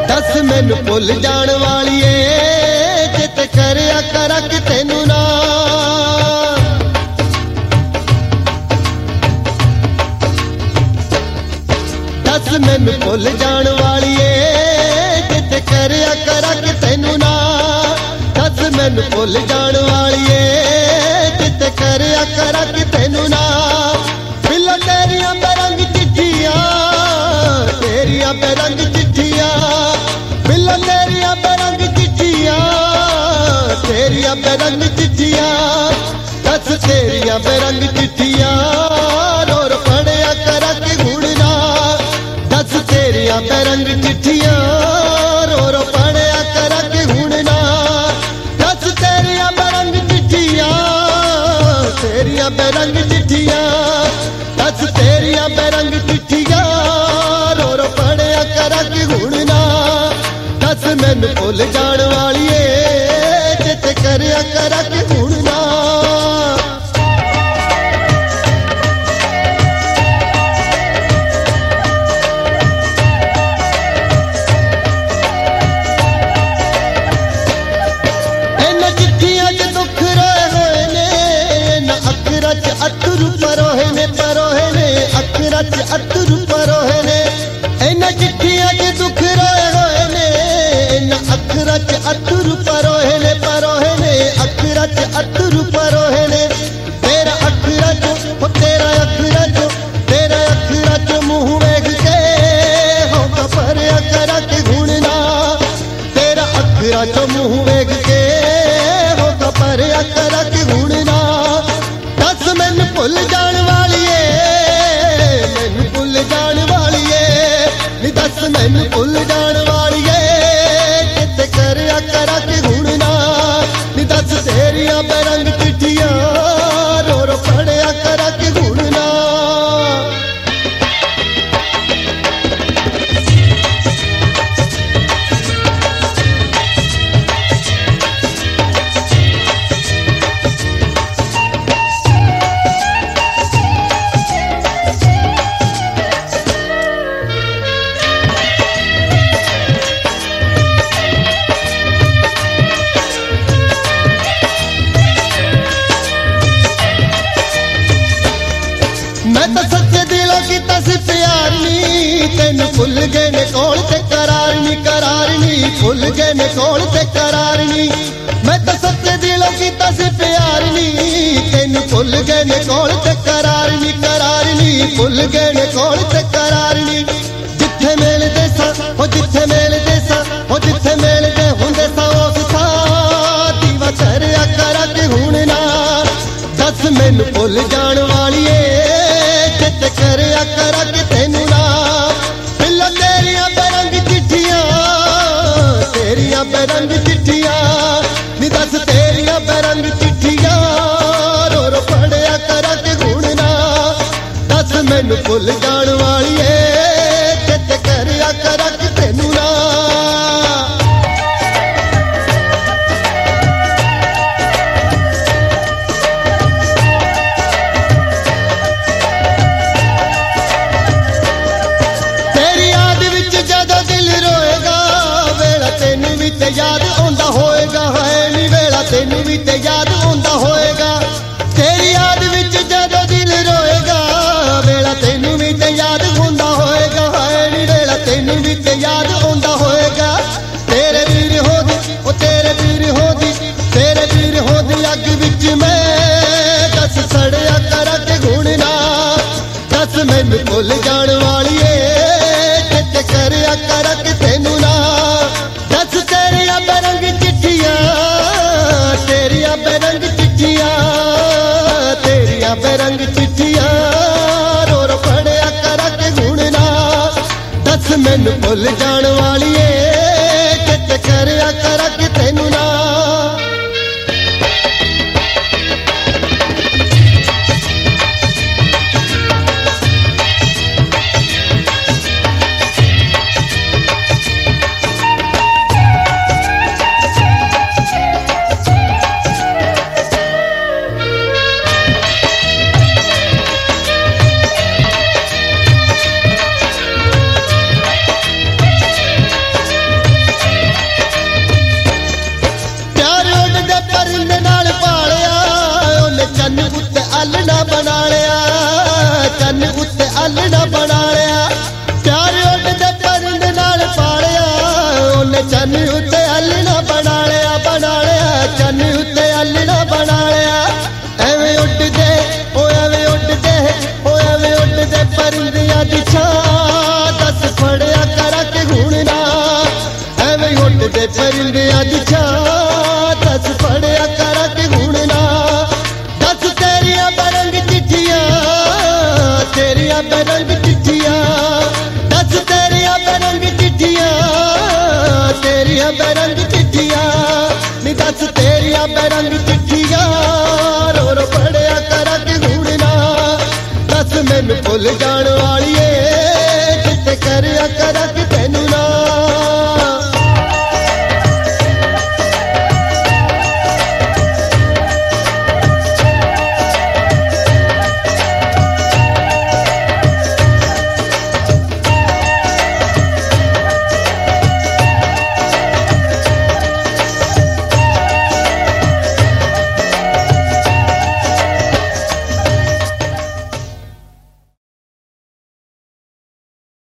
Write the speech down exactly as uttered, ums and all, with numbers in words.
दस मैनू भुल जान वालीए जित करया करा कि तेनू ना। दस मैनू भुल जान वालीए जित करया करा कि तेनू ना। दस मैनू भुल जान वालीए जित करया करा कि तेनू ना। बिल्ला तेरिया बेरंग चिट्ठियां तेरिया बेरंग चिट्ठियां बिल्ला तेरिया बेरंग चिट्ठियां तेरिया बेरंग चिट्ठियां। दस तेरिया बेरंग चिट्ठियां रोर पढ़िया करा कि गुड़ना। दस तेरिया बेरंग चिट्ठियां रोर पढ़िया करा कि गुड़ना। दस तेरिया बेरंग चिट्ठियां तेरिया बेरंग चिट्ठियां। दस तेरिया बेरंग चिट्ठियां रोर पढ़िया करा कि गुड़ना। दस मैनू भुल जान वालीए जित करया करा कि गुड़ना। इन्हां चिट्ठियां च दुख रोए होए ने इन्हां अखरां च अथरू परोए ने परोए ने अखरां च अथरू परोए ने। इन्हां चिट्ठियां च दुख रोए होए ने इन्हां अखरां च अथरू परोए ने परोए ने अखरां च अथरू परोए ने। तेरा अखरां च ओ तेरा अखरां च तेरा अखरां च मुंह वेख के होगा भरिया करा कि गुणना। तेरा अखरां च मुंह वेख के होगा भरिया करा कि गुणना। दस मैनू भुल जान वालीए मैनू भुल जान वालीए नी। दस मैनू भुल जान वालीए जित करया करा कि गुणना। नी दस तेरिया बेरंग चिट्ठियां रोर पढ़िया करा कि गुणना। मैं तो सच्चे दिलों की तस प्यार नी तेनू भुल गए ने कौन ते करार नी करार नी भुल गए ने कौन ते करार नी। मैं तो सच्चे दिलों की तस प्यार नी तेनू भुल गए ने कौन ते करार नी करार नी भुल गए ने कौन ते करार नी। जिथे मिलदे सा ओ जिथे मिलदे सा ओ जिथे मिलदे हुंदे सा उस सा दीवा करया करा कि गुणना। दस मैनू भुल जान वालीए जित करया करा कि तेनू ना। बिल्ला तेरिया बेरंग चिट्ठियां तेरिया बेरंग चिट्ठियां नी। दस तेरिया बेरंग चिट्ठियां रोर पढ़िया करा कि गुणना। दस मैनू भुल जान वालीए जित करया करा कि तेनू ना। ते याद आंदा होएगा है नी वेला तेनू भी ते याद आंदा होएगा। तेरी याद विच जदों दिल रोएगा वेला तेनू भी ते याद आंदा होएगा है नी वेला तेनू भी ते याद आंदा होएगा। तेरे वीर हो दी ओ तेरे वीर हो दी तेरे वीर हो दी अग विच मैं दस सड़िया करा कि गुणना। दस मैनू भुल जान वालीए जित करया करा कि तेनू ना। दस तेरिया बेरंग चिट्ठियां तेरिया बेरंग चिट्ठियां तेरिया बेरंग चिट्ठियां रोर पढ़िया करा कि गुणना। दस मैनू भुल जान वालीए जित करया करा कि तेनू ना। चन्न उत्ते आलना बना लिया बना लिया चन्न उत्ते आलना बना लिया एवें उड़दे ओ एवें उड़दे ओ एवें उड़दे परिंदियां दी छां दस फड़िया करा के हुण ना एवें उड़दे परिंदियां दी छां दस फड़िया करा के हुण ना दस तेरिया बरंग चिट्ठियां तेरिया बरंग चिट्ठियां दस तेरिया बरंग चिट्ठियां तेरिया बरंग चिट्ठियां नी दस तेरिया बरंग चिट्ठियां रो रो पढ़िया करा के हुण ना दस मैनू भुल जाण वाली ए जिते करिया करा के